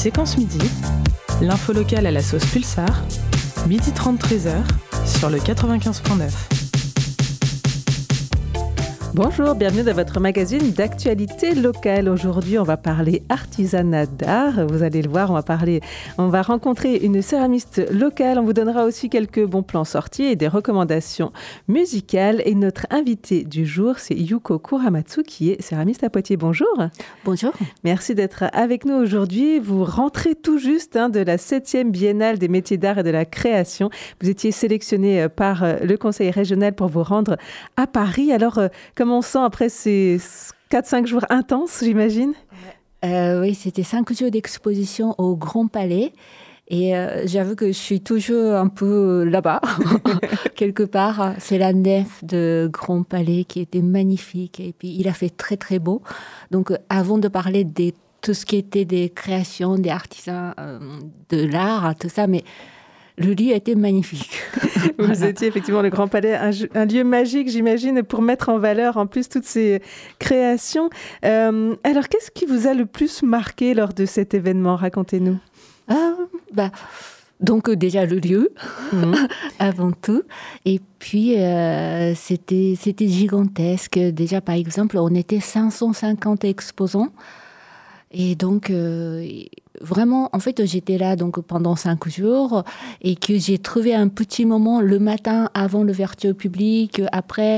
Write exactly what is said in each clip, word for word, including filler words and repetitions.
Séquence Midi, l'info locale à la sauce Pulsar, midi trente treize heures sur le quatre-vingt-quinze virgule neuf. Bonjour, bienvenue dans votre magazine d'actualité locale. Aujourd'hui, on va parler artisanat d'art. Vous allez le voir, on va parler, on va rencontrer une céramiste locale. On vous donnera aussi quelques bons plans sortis et des recommandations musicales. Et notre invité du jour, c'est Yuko Kuramatsu, qui est céramiste à Poitiers. Bonjour. Bonjour. Merci d'être avec nous aujourd'hui. Vous rentrez tout juste hein, de la septième biennale des métiers d'art et de la création. Vous étiez sélectionné par le conseil régional pour vous rendre à Paris. Alors, comment on sent après ces quatre cinq jours intenses, j'imagine? euh, Oui, c'était cinq jours d'exposition au Grand Palais. Et euh, j'avoue que je suis toujours un peu là-bas, quelque part. C'est la nef de Grand Palais qui était magnifique. Et puis, il a fait très, très beau. Donc, euh, avant de parler de tout ce qui était des créations, des artisans, euh, de l'art, tout ça, mais le lieu était magnifique. Vous voilà. étiez effectivement le Grand Palais, un, un lieu magique, j'imagine, pour mettre en valeur en plus toutes ces créations. Euh, alors, qu'est-ce qui vous a le plus marqué lors de cet événement? Racontez-nous. Ah, bah, donc déjà le lieu, mmh. avant tout. Et puis, euh, c'était, c'était gigantesque. Déjà, par exemple, on était cinq cent cinquante exposants. Et donc, euh, vraiment, en fait, j'étais là donc, pendant cinq jours et que j'ai trouvé un petit moment le matin avant l'ouverture au public. Après,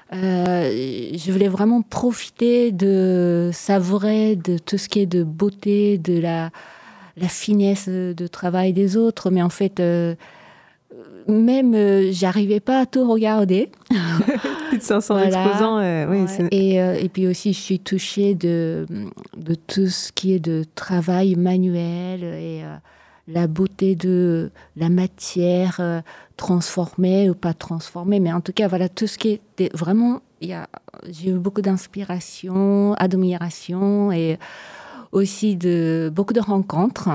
euh, je voulais vraiment profiter de savourer de tout ce qui est de beauté, de la, la finesse de travail des autres. Mais en fait, euh, même, euh, j'arrivais pas à tout regarder. Plus de cinq cents voilà. exposants. Euh, oui, ouais. c'est... Et, euh, et puis aussi, je suis touchée de, de tout ce qui est de travail manuel et euh, la beauté de la matière euh, transformée ou pas transformée. Mais en tout cas, voilà, tout ce qui était vraiment... Y a, j'ai eu beaucoup d'inspiration, admiration et aussi de, beaucoup de rencontres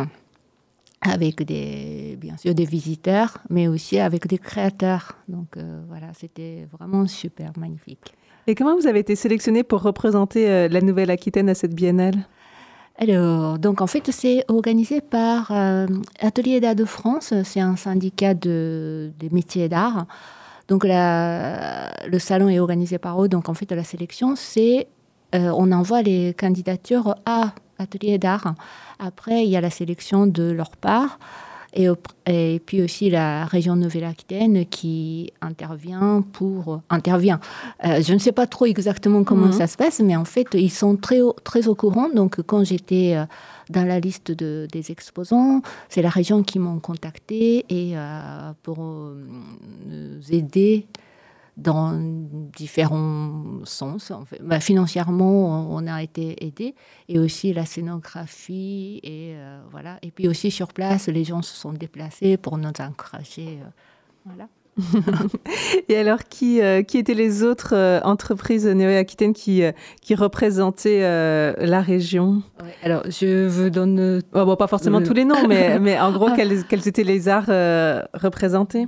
avec des, bien sûr des visiteurs, mais aussi avec des créateurs. Donc euh, voilà, c'était vraiment super, magnifique. Et comment vous avez été sélectionné pour représenter euh, la Nouvelle-Aquitaine à cette biennale? Alors, donc en fait, c'est organisé par euh, Atelier d'art de France. C'est un syndicat de, des métiers d'art. Donc la, le salon est organisé par eux. Donc en fait, la sélection, c'est euh, on envoie les candidatures à Atelier d'art. Après, il y a la sélection de leur part. Et, et puis aussi la région Nouvelle-Aquitaine qui intervient pour... Intervient. Euh, je ne sais pas trop exactement comment mmh. ça se passe, mais en fait, ils sont très au, très au courant. Donc, quand j'étais dans la liste de, des exposants, c'est la région qui m'ont contacté et euh, pour euh, nous aider dans différents sens. En fait. Bah, financièrement, on a été aidés. Et aussi la scénographie. Et, euh, voilà. Et puis aussi sur place, les gens se sont déplacés pour nous encourager. Euh, voilà. Et alors, qui, euh, qui étaient les autres euh, entreprises néo-aquitaines qui, euh, qui représentaient euh, la région? Ouais, alors, je vous donne... Oh, bon, pas forcément euh... tous les noms, mais, mais en gros, quels, quels étaient les arts euh, représentés?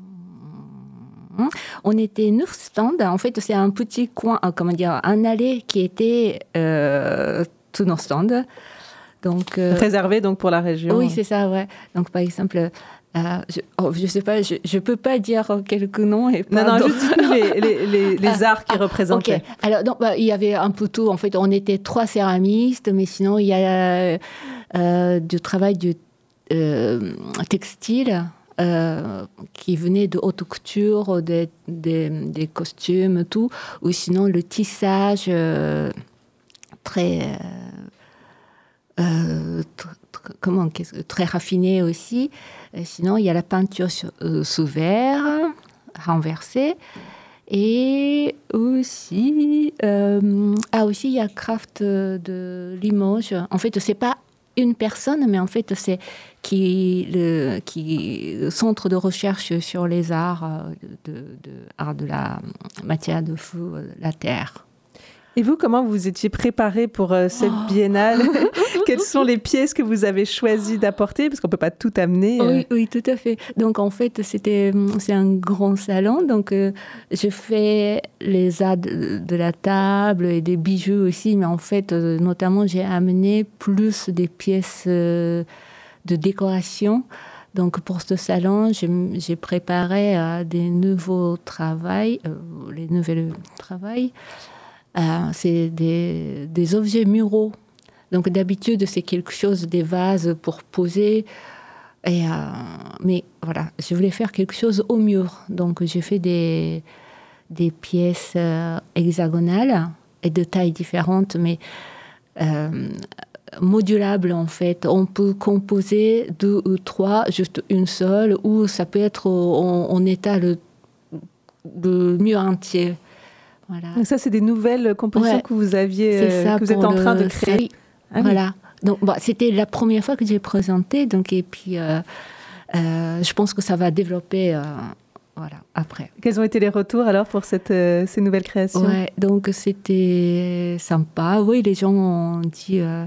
On était neuf stands. En fait, c'est un petit coin, comment dire, un allée qui était euh, tous nos stands. Donc, euh, réservé donc pour la région. Oui, c'est ça, ouais. Donc, par exemple, euh, je, oh, je sais pas, je, je peux pas dire quelques noms et pas non, non, juste dites-nous les, les, les, les arts qui ah, représentaient. Ok. Alors, donc, bah, il y avait un peu tout. En fait, on était trois céramistes, mais sinon, il y a euh, du travail du euh, textile. Euh, qui venaient de haute couture, des, des, des costumes, tout, ou sinon le tissage euh, très, euh, euh, tr- tr- comment, très raffiné aussi. Et sinon, il y a la peinture sur, euh, sous verre, renversée. Et aussi, euh, ah aussi, il y a Craft de Limoges. En fait, c'est pas une personne, mais en fait, c'est qui le qui centre de recherche sur les arts de, de, de art de la matière de feu, la terre. Et vous, comment vous étiez préparé pour euh, cette oh. biennale? quelles sont les pièces que vous avez choisi d'apporter, parce qu'on ne peut pas tout amener. Euh... Oui, oui, tout à fait. Donc, en fait, c'était, c'est un grand salon. Donc, euh, je fais les arts de, de la table et des bijoux aussi. Mais en fait, euh, notamment, j'ai amené plus des pièces euh, de décoration. Donc, pour ce salon, j'ai, j'ai préparé euh, des nouveaux travaux, euh, les nouvelles travaux. Euh, c'est des, des objets muraux. Donc, d'habitude, c'est quelque chose, des vases pour poser. Et, euh, mais voilà, je voulais faire quelque chose au mur. Donc, j'ai fait des, des pièces euh, hexagonales et de tailles différentes, mais euh, modulables en fait. On peut composer deux ou trois, juste une seule, ou ça peut être en, en état le, le mur entier. Voilà. Donc ça, c'est des nouvelles compositions ouais, que vous aviez, euh, que vous êtes en train de créer. Ah, voilà. Oui. Donc, bon, c'était la première fois que j'ai présenté, donc et puis euh, euh, je pense que ça va développer. Euh, Voilà, après. Quels ont été les retours alors pour cette, euh, ces nouvelles créations ? Ouais, donc c'était sympa. Oui, les gens ont dit. Euh...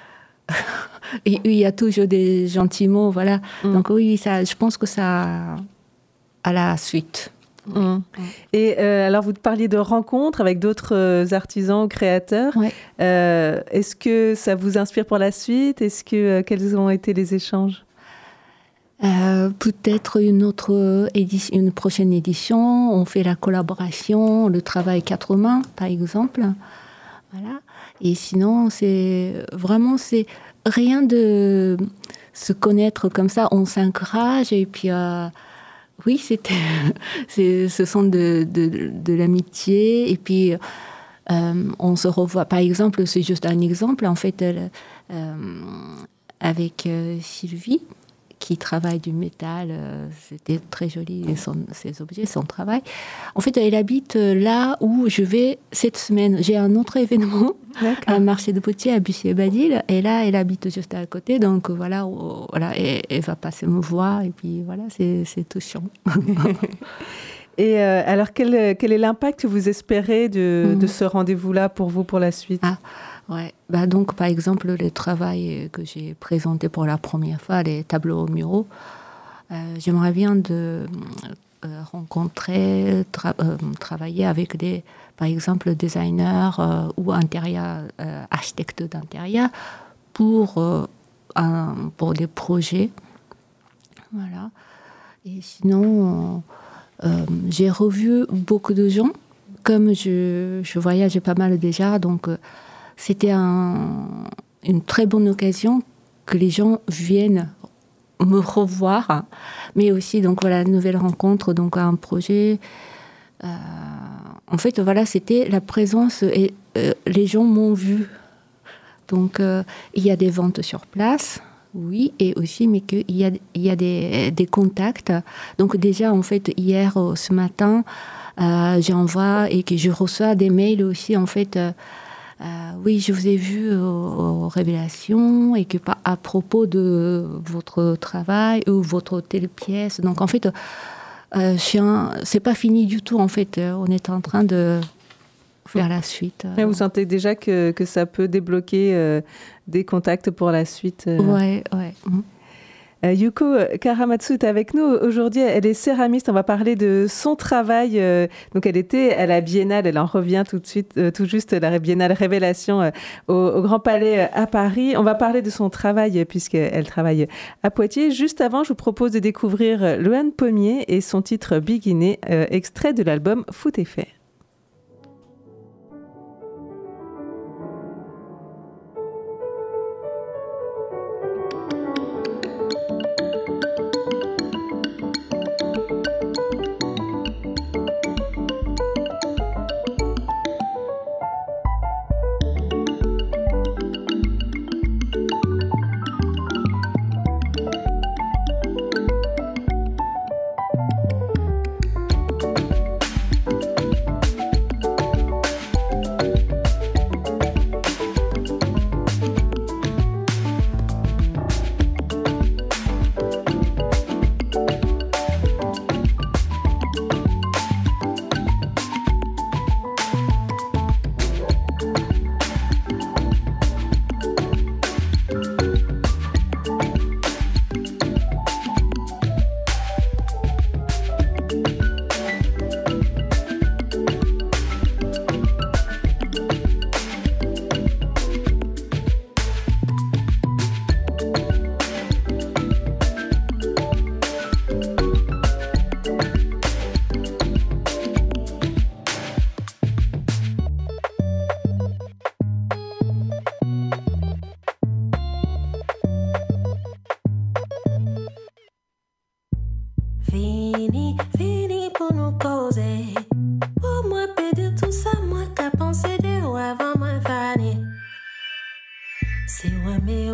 il y a toujours des gentils mots, voilà. Mm. Donc oui, ça, je pense que ça a la suite. Mm. Mm. Et euh, alors, vous parliez de rencontres avec d'autres euh, artisans ou créateurs. Ouais. Euh, est-ce que ça vous inspire pour la suite ? Est-ce que euh, quels ont été les échanges ? Euh, peut-être une autre édition, une prochaine édition. On fait la collaboration, le travail quatre mains, par exemple. Voilà. Et sinon, c'est vraiment, c'est rien de se connaître comme ça. On s'encourage et puis, euh, oui, c'était, c'est, ce sont de, de, de l'amitié. Et puis, euh, on se revoit. Par exemple, c'est juste un exemple. En fait, euh, avec euh, Sylvie, qui travaille du métal, euh, c'était très joli, son, ses objets, son travail. En fait, elle habite là où je vais cette semaine. J'ai un autre événement, D'accord. un marché de potier à Bussier-Badil, et là, elle habite juste à côté, donc voilà, oh, voilà et, elle va passer me voir, et puis voilà, c'est, c'est touchant. Et euh, alors, quel, quel est l'impact que vous espérez de, mmh. de ce rendez-vous-là pour vous, pour la suite ? Ah. Ouais. Bah donc, par exemple, le travail que j'ai présenté pour la première fois, les tableaux muraux, euh, j'aimerais bien de euh, rencontrer, tra- euh, travailler avec des, par exemple, designers euh, ou intérieur, euh, architectes d'intérieur pour, euh, un, pour des projets. Voilà. Et sinon, euh, j'ai revu beaucoup de gens. Comme je, je voyage pas mal déjà, donc... Euh, C'était un, une très bonne occasion que les gens viennent me revoir, mais aussi donc voilà une nouvelle rencontre, donc un projet. Euh, en fait, voilà, c'était la présence et euh, les gens m'ont vu. Donc euh, il y a des ventes sur place, oui, et aussi mais qu'il y a il y a des, des contacts. Donc déjà en fait hier ce matin, euh, j'envoie et que je reçois des mails aussi en fait. Euh, Euh, oui, je vous ai vu aux, aux révélations et que à propos de votre travail ou votre telle pièce. Donc en fait, euh, un, c'est pas fini du tout. En fait, on est en train de faire la suite. Et vous sentez déjà que que ça peut débloquer euh, des contacts pour la suite. Euh... Ouais, ouais. Mmh. Euh, Yuko Karamatsu est avec nous aujourd'hui. Elle est céramiste. On va parler de son travail. Euh, donc, elle était à la Biennale. Elle en revient tout de suite, euh, tout juste la Biennale Révélation euh, au, au Grand Palais euh, à Paris. On va parler de son travail euh, puisqu'elle travaille à Poitiers. Juste avant, je vous propose de découvrir euh, Loane Pommier et son titre Beginner, euh, extrait de l'album Foot et Fer.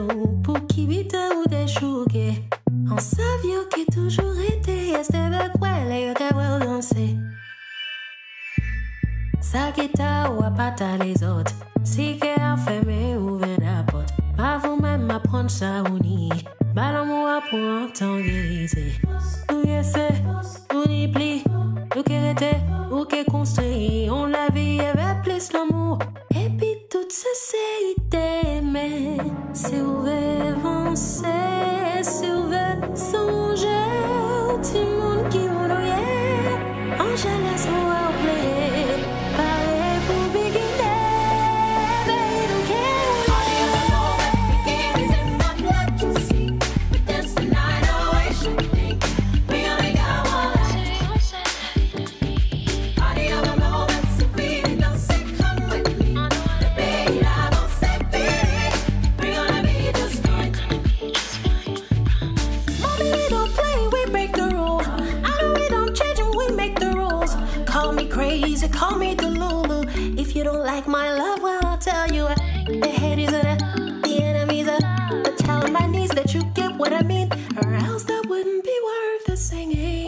nous pour qui vite ou des chouquets. On savait que toujours été, c'était avec elle et que elle danser. Ça qui t'a ou à pas les autres. Si qu'elle a fermé, ouvert la porte. Pas vous-même apprendre ça ou ni. Balance-moi pour entendre guériser. Ou essaie, ou n'y plie. Ou qu'elle était, ou qu'elle construit. On la vie avec plus l'amour. Et puis toute sincérité. Mais si vous voulez avancer, si vous voulez songer au petit monde qui m'ennuie. Angela, so well played. Pareil pour beginner. Baby, don't care. All you ever know that the game is in my blood. You see, we dance the night away. Should think we only got one life. All you ever know that so really don't say come with me. Baby, I don't say baby. We're gonna be just fine. Mommy, we don't play, we break the rule. I know we don't change and we make the rules. Call me crazy, call me Delulu. If you don't like my love, well, I'll tell you. The haters are the, the enemies are. But tell on my knees that you get what I mean. Or else that wouldn't be worth the singing.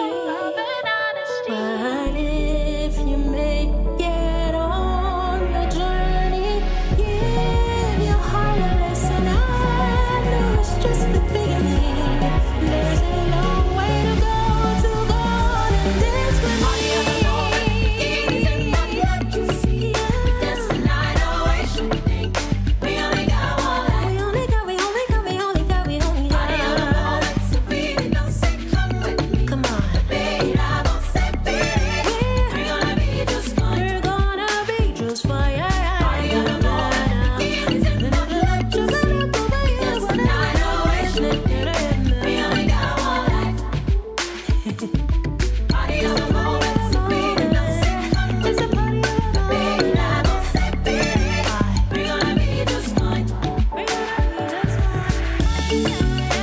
But if you make it on the journey, give your heart a listen. I know it's just the beginning. There's a long way to go to go on and dance with me. All you ever know that the game is in my blood. You see, we dance the night away. Should think we only got one life. We only got, we only got, we only got, we only got. All you ever know that so really don't say come with me. Come on, baby, I don't say baby. We're gonna be just fine. We're gonna be just fine. All you ever know that the game is in my blood. You see, we dance the night away. Should think we only got one life. All you ever know that so really don't say come with me. Baby, I don't say baby. We're gonna be just fine. We're gonna be just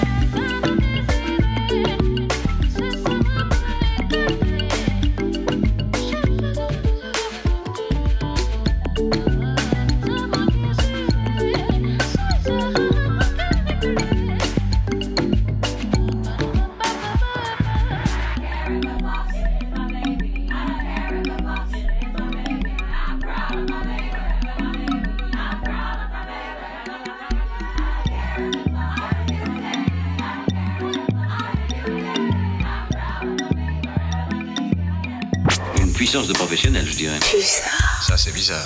Une puissance de professionnel, je dirais. Ça, c'est bizarre.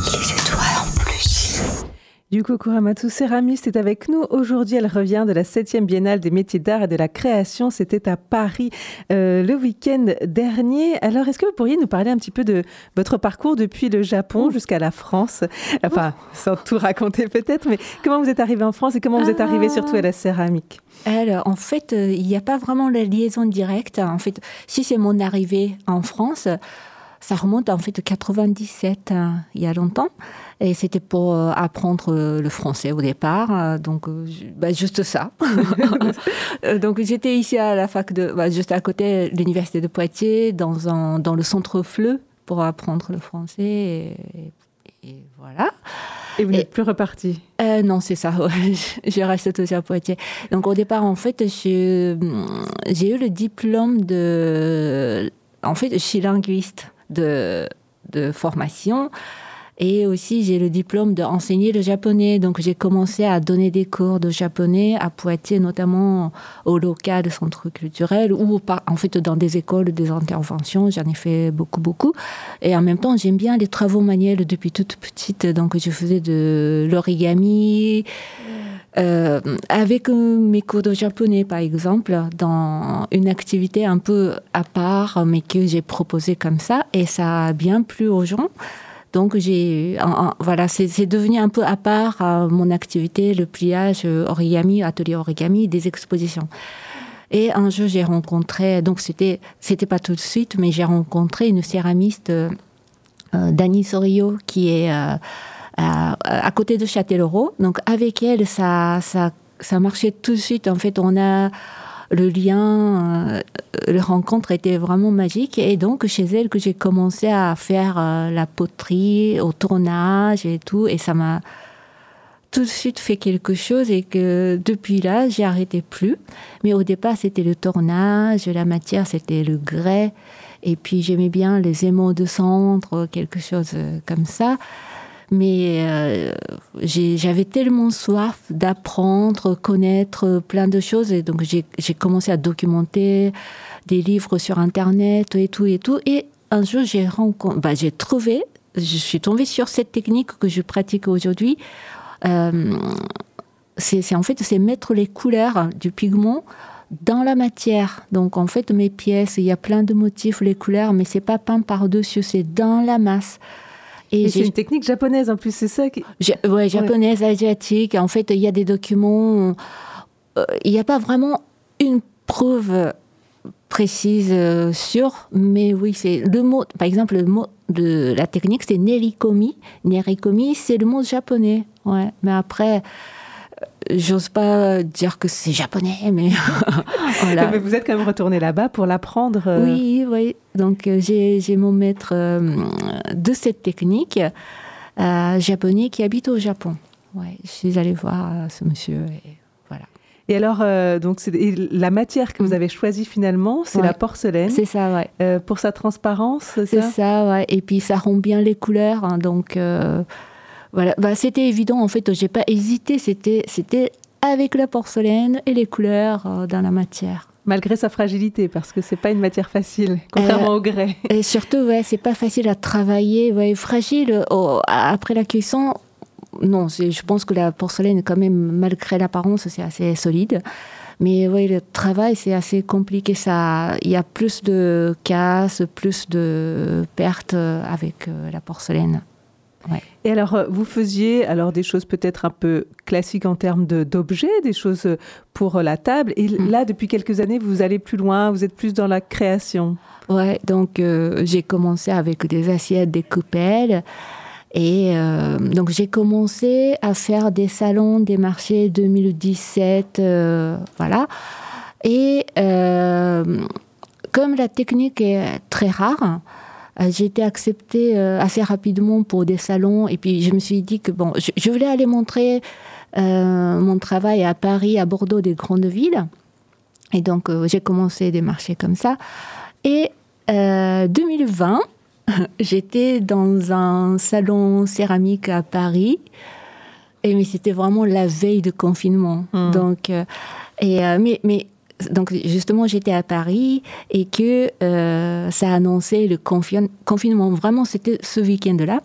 Yuko Kuramatsu, céramiste, est avec nous. Aujourd'hui, elle revient de la septième Biennale des métiers d'art et de la création. C'était à Paris euh, le week-end dernier. Alors, est-ce que vous pourriez nous parler un petit peu de votre parcours depuis le Japon jusqu'à la France ? Enfin, sans tout raconter peut-être, mais comment vous êtes arrivé en France et comment vous êtes arrivé surtout à la céramique ? Alors, en fait, euh, il n'y a pas vraiment la liaison directe. En fait, si c'est mon arrivée en France, ça remonte en fait à quatre-vingt-dix-sept, hein, il y a longtemps. Et c'était pour euh, apprendre euh, le français au départ. Euh, donc, euh, bah, juste ça. Donc, j'étais ici à la fac de, bah, juste à côté de l'université de Poitiers, dans, un, dans le centre Fleu, pour apprendre le français. Et, et voilà. Et vous n'êtes plus reparti ? euh, Non, c'est ça. Ouais. Je reste toujours à Poitiers. Donc, au départ, en fait, je, j'ai eu le diplôme de... En fait, je suis linguiste de, de formation. Et aussi, j'ai le diplôme d'enseigner le japonais. Donc, j'ai commencé à donner des cours de japonais à Poitiers, notamment au local de centre culturel ou en fait dans des écoles, des interventions. J'en ai fait beaucoup, beaucoup. Et en même temps, j'aime bien les travaux manuels depuis toute petite. Donc, je faisais de l'origami euh, avec mes cours de japonais, par exemple, dans une activité un peu à part, mais que j'ai proposée comme ça. Et ça a bien plu aux gens. Donc, j'ai, voilà, c'est, c'est devenu un peu à part euh, mon activité, le pliage, origami, atelier origami, des expositions. Et un jour, j'ai rencontré, donc c'était, c'était pas tout de suite, mais j'ai rencontré une céramiste, euh, Dani Sorio, qui est euh, à, à côté de Châtellerault. Donc, avec elle, ça, ça, ça marchait tout de suite. En fait, on a le lien, euh, la rencontre était vraiment magique. Et donc, chez elle, que j'ai commencé à faire euh, la poterie, au tournage et tout. Et ça m'a tout de suite fait quelque chose et que depuis là, j'ai arrêté plus. Mais au départ, c'était le tournage, la matière, c'était le grès. Et puis, j'aimais bien les émaux de cendre, quelque chose comme ça. Mais euh, j'ai, j'avais tellement soif d'apprendre, connaître plein de choses. Et donc, j'ai, j'ai commencé à documenter des livres sur Internet et tout et tout. Et un jour, j'ai, rencontré, bah, j'ai trouvé, je suis tombée sur cette technique que je pratique aujourd'hui. Euh, c'est, c'est en fait, c'est mettre les couleurs du pigment dans la matière. Donc, en fait, mes pièces, il y a plein de motifs, les couleurs, mais c'est pas peint par-dessus, c'est dans la masse. Et, et c'est une technique japonaise en plus, c'est ça qui... Oui, japonaise, ouais. Asiatique. En fait, il y a des documents... Euh, il n'y a pas vraiment une preuve précise, euh, sûre, mais oui, c'est le mot... Par exemple, le mot de la technique, c'est nerikomi. Nerikomi, c'est le mot japonais. Ouais. Mais après... J'ose pas dire que c'est japonais, mais voilà. Mais vous êtes quand même retourné là-bas pour l'apprendre. Euh... Oui, oui. Donc euh, j'ai, j'ai mon maître euh, de cette technique euh, japonais qui habite au Japon. Ouais, je suis allée voir euh, ce monsieur et voilà. Et alors, euh, donc c'est, et la matière que vous avez choisie finalement, c'est ouais. la porcelaine. C'est ça, ouais. Euh, pour sa transparence, c'est, c'est ça. C'est ça, ouais. Et puis ça rend bien les couleurs, hein, donc. Euh, Voilà, bah, c'était évident, en fait, j'ai pas hésité, c'était, c'était avec la porcelaine et les couleurs euh, dans la matière. Malgré sa fragilité, parce que c'est pas une matière facile, contrairement euh, au grès. Et surtout, ouais, c'est pas facile à travailler, ouais, fragile, oh, après la cuisson, non, c'est, je pense que la porcelaine, quand même, malgré l'apparence, c'est assez solide. Mais oui, le travail, c'est assez compliqué. Ça, il y a plus de casse, plus de pertes avec euh, la porcelaine. Ouais. Et alors, vous faisiez alors des choses peut-être un peu classiques en termes de, d'objets, des choses pour la table. Et mmh. là, depuis quelques années, vous allez plus loin, vous êtes plus dans la création. Ouais, donc euh, j'ai commencé avec des assiettes, des coupelles. Et euh, donc, j'ai commencé à faire des salons, des marchés deux mille dix-sept, euh, voilà. Et euh, comme la technique est très rare, j'ai été acceptée assez rapidement pour des salons. Et puis, je me suis dit que, bon, je, je voulais aller montrer euh, mon travail à Paris, à Bordeaux, des grandes villes. Et donc, euh, j'ai commencé des marchés comme ça. Et euh, deux mille vingt, j'étais dans un salon céramique à Paris. Et, mais c'était vraiment la veille de confinement. Mmh. Donc, euh, et, euh, mais... mais donc, justement, j'étais à Paris et que euh, ça annonçait le confin- confinement. Vraiment, c'était ce week-end-là.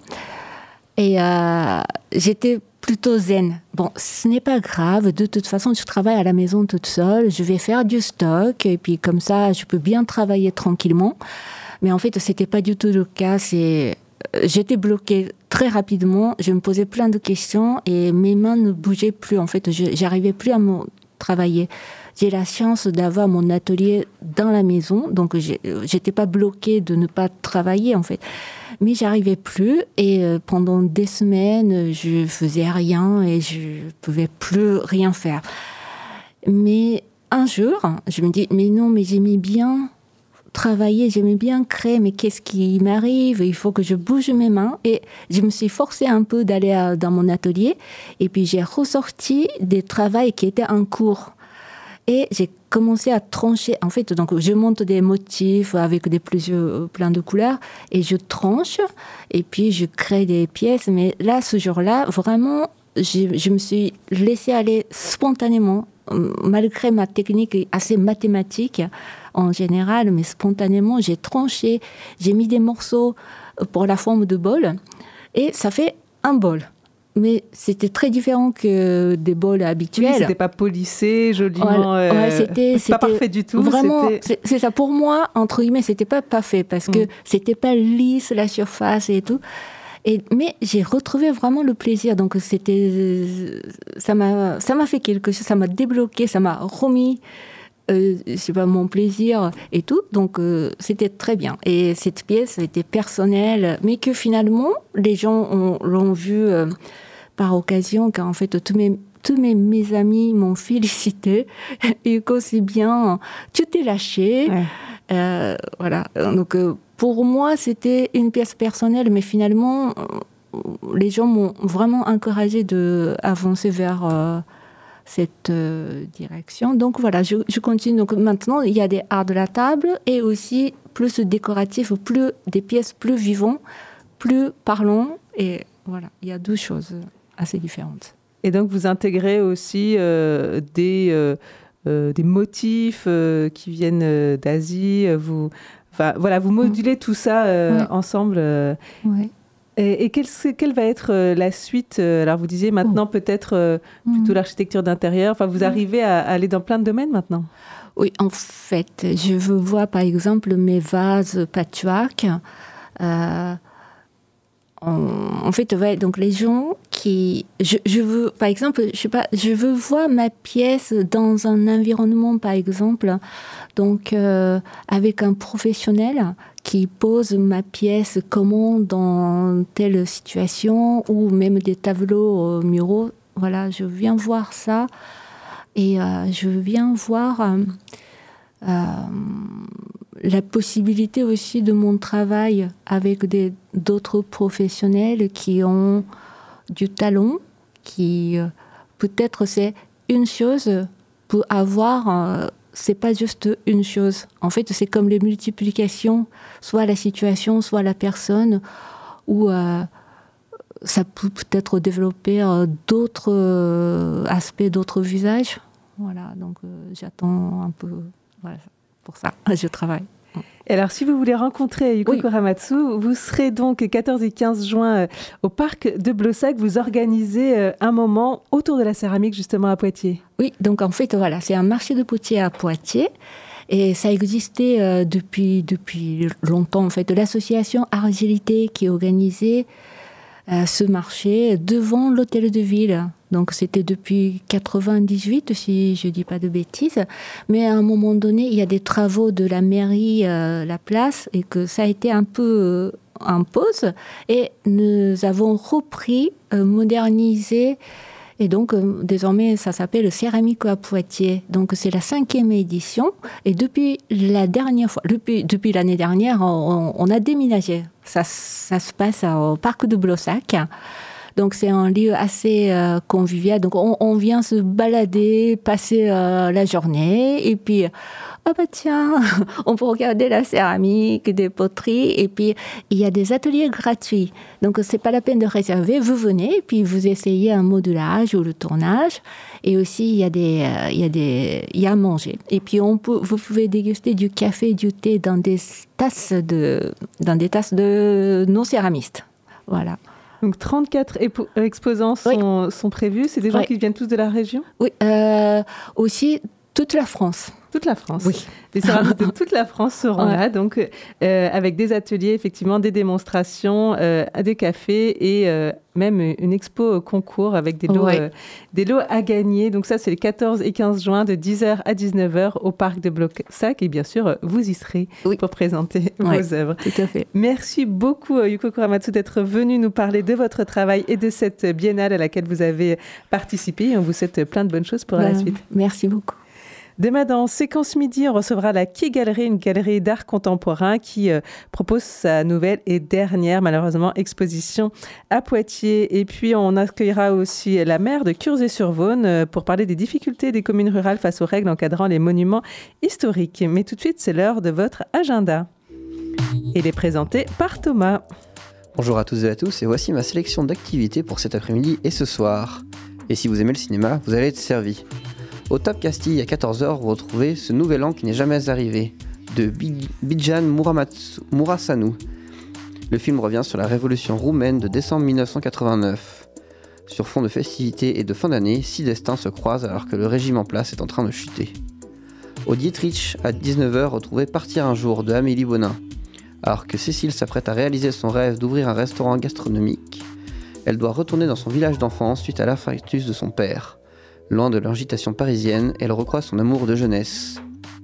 Et euh, j'étais plutôt zen. Bon, ce n'est pas grave. De toute façon, je travaille à la maison toute seule. Je vais faire du stock. Et puis, comme ça, je peux bien travailler tranquillement. Mais en fait, ce n'était pas du tout le cas. C'est... J'étais bloquée très rapidement. Je me posais plein de questions et mes mains ne bougeaient plus. En fait, je n'arrivais plus à me travailler. J'ai la chance d'avoir mon atelier dans la maison, donc j'ai, j'étais pas bloquée de ne pas travailler en fait. Mais j'arrivais plus et euh, pendant des semaines, je faisais rien et je pouvais plus rien faire. Mais un jour, je me dis, mais non, mais j'aimais bien travailler, j'aimais bien créer, mais qu'est-ce qui m'arrive? Il faut que je bouge mes mains. Et je me suis forcée un peu d'aller à, dans mon atelier et puis j'ai ressorti des travaux qui étaient en cours. Et j'ai commencé à trancher. En fait, donc, je monte des motifs avec des plusieurs, plein de couleurs et je tranche et puis je crée des pièces. Mais là, ce jour-là, vraiment, je, je me suis laissée aller spontanément, malgré ma technique assez mathématique en général, mais spontanément, j'ai tranché, j'ai mis des morceaux pour la forme de bol et ça fait un bol. Mais c'était très différent que des bols habituels. Oui, c'était pas polissé, joliment. Ouais, ouais, c'était, c'était pas parfait du tout. Vraiment, c'était... C'est, c'est ça. Pour moi, entre guillemets, c'était pas parfait parce que mm. c'était pas lisse la surface et tout. Et, mais j'ai retrouvé vraiment le plaisir. Donc c'était, ça m'a, ça m'a fait quelque chose. Ça m'a débloqué, ça m'a remis. Euh, je sais pas, mon plaisir et tout, donc euh, c'était très bien. Et cette pièce était personnelle, mais que finalement les gens ont, l'ont vue euh, par occasion, car en fait tous mes tous mes, mes amis m'ont félicité et que c'est bien, tu t'es lâché, ouais. euh, voilà. Donc euh, pour moi c'était une pièce personnelle, mais finalement les gens m'ont vraiment encouragée d'avancer vers euh, cette euh, direction. Donc voilà, je, je continue. Donc maintenant, il y a des arts de la table et aussi plus décoratifs, plus des pièces plus vivantes, plus parlantes. Et voilà, il y a deux choses assez différentes. Et donc, vous intégrez aussi euh, des, euh, euh, des motifs euh, qui viennent euh, d'Asie. Vous, enfin, voilà, vous modulez mmh. tout ça euh, ouais. ensemble. Euh, ouais. Et, et quelle, quelle va être euh, la suite? Alors, vous disiez maintenant oh. peut-être euh, plutôt mmh. l'architecture d'intérieur. Enfin, vous arrivez à, à aller dans plein de domaines maintenant? Oui, en fait, je veux voir, par exemple, mes vases patchwork. Euh, En fait, ouais, donc les gens qui, je, je veux, par exemple, je sais pas, je veux voir ma pièce dans un environnement, par exemple, donc euh, avec un professionnel qui pose ma pièce comment dans telle situation ou même des tableaux euh, muraux. Voilà, je viens voir ça et euh, je viens voir. Euh, euh, la possibilité aussi de mon travail avec des, d'autres professionnels qui ont du talent, qui euh, peut-être c'est une chose pour avoir, euh, c'est pas juste une chose. En fait, c'est comme les multiplications, soit la situation, soit la personne, où euh, ça peut peut-être développer euh, d'autres euh, aspects, d'autres visages. Voilà, donc euh, j'attends un peu, voilà, pour ça, je travaille. Et alors, si vous voulez rencontrer Yuko oui. Kuramatsu, vous serez donc quatorze et quinze juin au parc de Blossac. Vous organisez un moment autour de la céramique, justement, à Poitiers. Oui, donc en fait, voilà, c'est un marché de potiers à Poitiers. Et ça existait euh, depuis, depuis longtemps, en fait. L'association Argilité qui organisait euh, ce marché devant l'hôtel de ville. Donc, c'était depuis quatre-vingt-dix-huit, si je ne dis pas de bêtises. Mais à un moment donné, il y a des travaux de la mairie, euh, la place, et que ça a été un peu euh, en pause. Et nous avons repris, euh, modernisé. Et donc, euh, désormais, ça s'appelle Céramique à Poitiers. Donc, c'est la cinquième édition. Et depuis la dernière fois, depuis, depuis l'année dernière, on, on a déménagé. Ça, ça se passe au parc de Blossac. Donc, c'est un lieu assez euh, convivial. Donc, on, on vient se balader, passer euh, la journée. Et puis, ah bah tiens, on peut regarder la céramique, des poteries. Et puis, il y a des ateliers gratuits. Donc, c'est pas la peine de réserver. Vous venez, et puis vous essayez un modulage ou le tournage. Et aussi, il y a des, euh, il y a des, il y a à manger. Et puis, on peut, vous pouvez déguster du café, du thé dans des tasses de, dans des tasses de nos céramistes. Voilà. Donc trente-quatre épo- exposants sont, oui. sont prévus. C'est des gens oui. qui viennent tous de la région? Oui, euh, aussi toute la France. Toute la France. Oui. Les céramistes de toute la France seront ouais. là, donc euh, avec des ateliers, effectivement, des démonstrations, euh, des cafés et euh, même une expo concours avec des lots, ouais. euh, des lots à gagner. Donc ça, c'est les quatorze et quinze juin de dix heures à dix-neuf heures au parc de Blossac. Et bien sûr, vous y serez oui. pour présenter ouais, vos œuvres. Tout à fait. Merci beaucoup, Yuko Kuramatsu, d'être venu nous parler de votre travail et de cette biennale à laquelle vous avez participé. Et on vous souhaite plein de bonnes choses pour ben, la suite. Merci beaucoup. Demain, dans Séquence Midi, on recevra la Quai Galerie, une galerie d'art contemporain qui euh, propose sa nouvelle et dernière, malheureusement, exposition à Poitiers. Et puis, on accueillera aussi la maire de Curzé-sur-Vaune euh, pour parler des difficultés des communes rurales face aux règles encadrant les monuments historiques. Mais tout de suite, c'est l'heure de votre agenda. Il est présenté par Thomas. Bonjour à tous et à tous, et voici ma sélection d'activités pour cet après-midi et ce soir. Et si vous aimez le cinéma, vous allez être servi. Au Top Castille, à quatorze heures, vous retrouvez Ce Nouvel An qui n'est jamais arrivé, de Bijan Murasanou. Le film revient sur la révolution roumaine de décembre mille neuf cent quatre-vingt-neuf. Sur fond de festivités et de fin d'année, six destins se croisent alors que le régime en place est en train de chuter. Au Dietrich, à dix-neuf heures, retrouvez Partir un jour, de Amélie Bonin. Alors que Cécile s'apprête à réaliser son rêve d'ouvrir un restaurant gastronomique, elle doit retourner dans son village d'enfance suite à l'infarctus de son père. Loin de l'agitation parisienne, elle recroise son amour de jeunesse.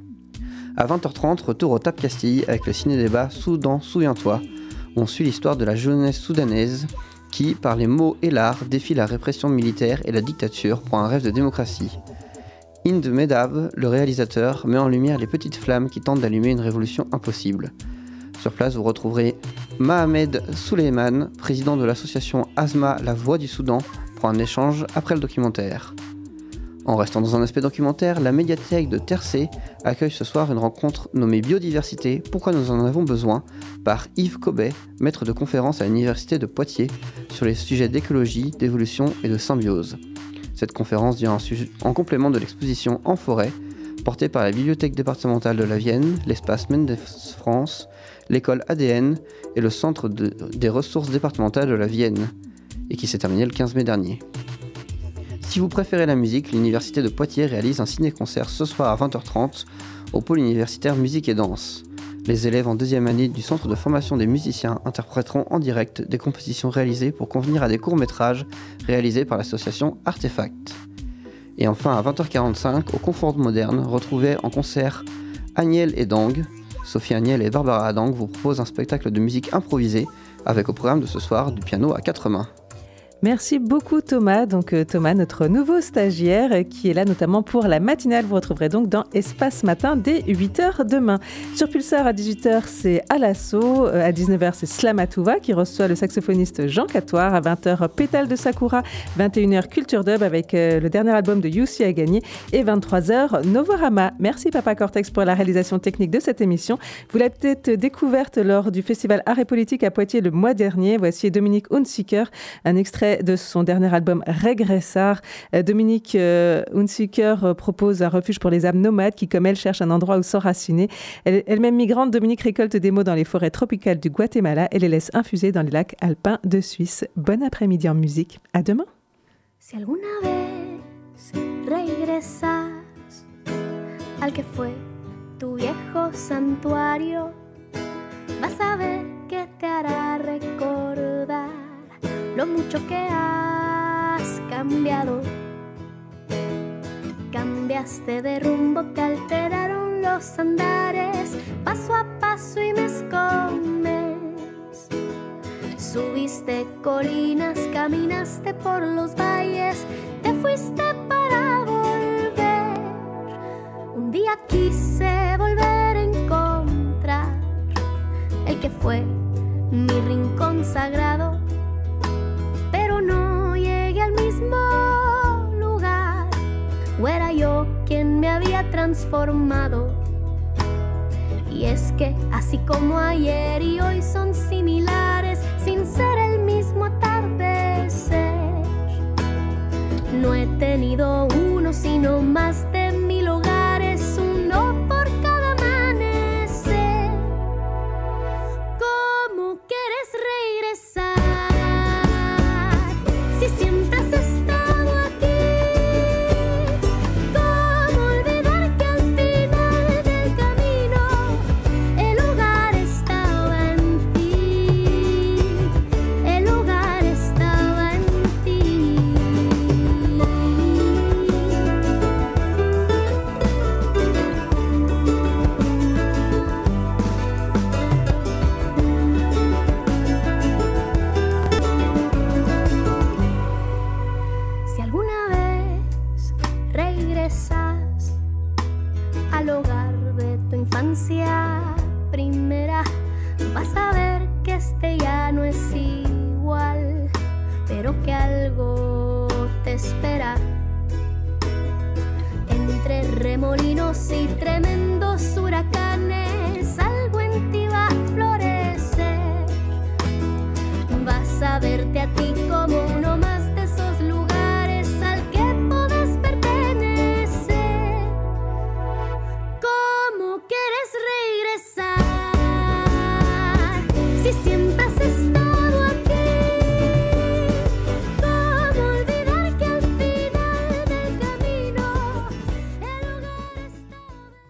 À vingt heures trente, retour au Tap Castille avec le ciné-débat Soudan, souviens-toi, où on suit l'histoire de la jeunesse soudanaise qui, par les mots et l'art, défie la répression militaire et la dictature pour un rêve de démocratie. Hind Medab, le réalisateur, met en lumière les petites flammes qui tentent d'allumer une révolution impossible. Sur place, vous retrouverez Mohamed Souleyman, président de l'association Asma La Voix du Soudan, pour un échange après le documentaire. En restant dans un aspect documentaire, la médiathèque de Tercé accueille ce soir une rencontre nommée Biodiversité, pourquoi nous en avons besoin, par Yves Cobet, maître de conférence à l'université de Poitiers, sur les sujets d'écologie, d'évolution et de symbiose. Cette conférence vient en complément de l'exposition En forêt, portée par la Bibliothèque départementale de la Vienne, l'espace Mendes France, l'école A D N et le Centre de, des ressources départementales de la Vienne, et qui s'est terminée le quinze mai dernier. Si vous préférez la musique, l'université de Poitiers réalise un ciné-concert ce soir à vingt heures trente au pôle universitaire musique et danse. Les élèves en deuxième année du centre de formation des musiciens interpréteront en direct des compositions réalisées pour convenir à des courts-métrages réalisés par l'association Artefact. Et enfin à vingt heures quarante-cinq, au Confort Moderne, retrouvez en concert Agnel et Dang. Sophie Agnel et Barbara Adang vous proposent un spectacle de musique improvisée avec au programme de ce soir du piano à quatre mains. Merci beaucoup Thomas. Donc Thomas, notre nouveau stagiaire qui est là notamment pour la matinale. Vous retrouverez donc dans Espace Matin dès huit heures demain. Sur Pulsar à dix-huit heures, c'est À l'assaut. À dix-neuf heures, c'est Slamatouva qui reçoit le saxophoniste Jean Catoire. À vingt heures, Pétale de Sakura. vingt et une heures, Culture Dub avec le dernier album de Youssi à gagner. Et vingt-trois heures, Novorama. Merci Papa Cortex pour la réalisation technique de cette émission. Vous l'avez peut-être découverte lors du festival Art et Politique à Poitiers le mois dernier. Voici Dominique Hunziker, un extrait de son dernier album Régressar. Dominique euh, Hunziker euh, propose un refuge pour les âmes nomades qui, comme elle, cherchent un endroit où s'enraciner. Elle, elle-même migrante, Dominique récolte des mots dans les forêts tropicales du Guatemala et les laisse infuser dans les lacs alpins de Suisse. Bon après-midi en musique. À demain. Si alguna vez regresas al que fue tu viejo santuario, vas a ver que te hará recordar lo mucho que has cambiado. Cambiaste de rumbo, te alteraron los andares, paso a paso y me escondes. Subiste colinas, caminaste por los valles, te fuiste para volver. Un día quise volver a encontrar el que fue mi rincón sagrado, pero no llegué al mismo lugar, o era yo quien me había transformado. Y es que así como ayer y hoy son similares, sin ser el mismo atardecer. No he tenido uno, sino más de mil hogares, uno por cada amanecer. ¿Cómo quieres regresar? Si siempre has estado aquí, ¿cómo olvidar que al final del camino el hogar estaba en ti? El hogar estaba en ti. Si alguna vez regresas al hogar de tu infancia primera, vas a ver que este ya no es igual, pero que algo te espera. Entre remolinos y tremendos